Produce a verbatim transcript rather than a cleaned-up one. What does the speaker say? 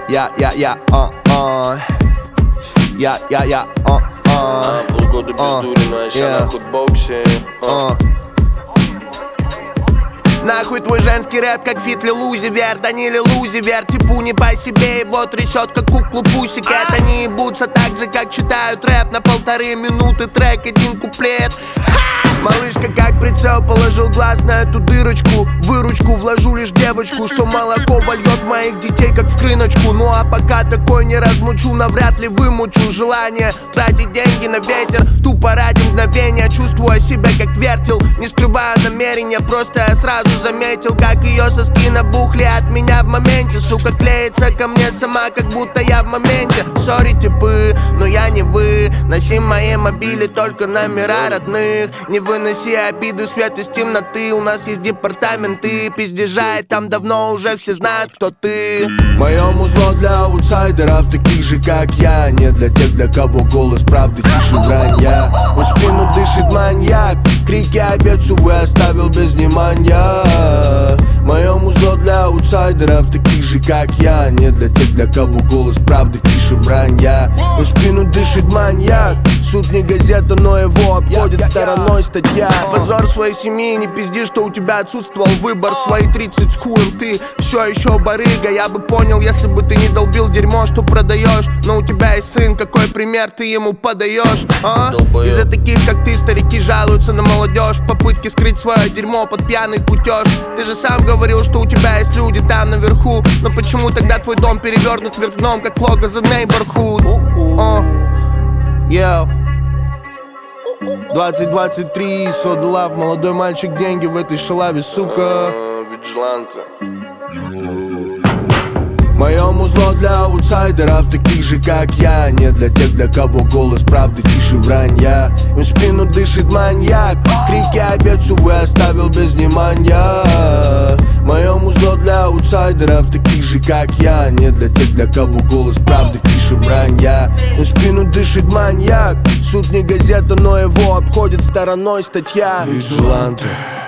я, я, я, а, а. Я, я, я, а, а. Полгода без дури, но я ща на худбоксе. Нахуй твой женский рэп, как фит Лил Узи Верт. Они Лил Узи Верт, типу не по себе. Его трясет, как куклу пусик. Это не ебутся так же, как читают рэп. На полторы минуты трек, один куплет. Малышка как прицел, положил глаз на эту дырочку. Выручку вложу лишь девочку, что молоко вольет моих детей, как в крыночку. Ну а пока такой не размучу, навряд ли вымучу желание тратить деньги на ветер. Тупо ради мгновения, чувствую себя как вертел. Не скрываю намерения, просто я сразу заметил, как ее соски набухли от меня в моменте. Сука клеится ко мне сама, как будто я в моменте. Сори, типы, но я не вы. Носи мои мобили, только номера родных. Не выноси обиды, свет из темноты. У нас есть департаменты пиздежа, и там давно уже все знают, кто ты. Мое музло для аутсайдеров, таких же как я. Не для тех, для кого голос правды тише вранья. В спину дышит маньяк, крики овец, увы, оставил без внимания. Мое музло для аутсайдеров, таких же как я. Не для тех, для кого голос правды тише вранья. В спину дышит маньяк, суд не газета, но его обходит стороной статья. Позор своей семьи, не пизди, что у тебя отсутствовал выбор. Свои тридцать с хуем ты все еще барыга. Я бы понял, если бы ты не долбил дерьмо, что продаешь. Но у тебя есть сын, какой пример ты ему подаешь, а? Из-за таких, как ты, старики жалуются на молодежь в попытке скрыть свое дерьмо под пьяный кутеж. Ты же сам говорил, что у тебя есть люди там наверху. Но почему тогда твой дом перевернут вверх дном, как лого The Neighborhood? uh. Yeah. двадцать двадцать три, Soda Love, молодой мальчик, деньги в этой шалаве, сука. Виджиланте. Мое музло для аутсайдеров, таких же как я. Не для тех, для кого голос правды тише вранья. В спину дышит маньяк, крики овец, увы, оставил без внимания. Мое музло для аутсайдеров, таких же как я. Не для тех, для кого голос правды тише вранья. В спину дышит маньяк, суд не газета, но его обходит стороной статья. Виджиланте.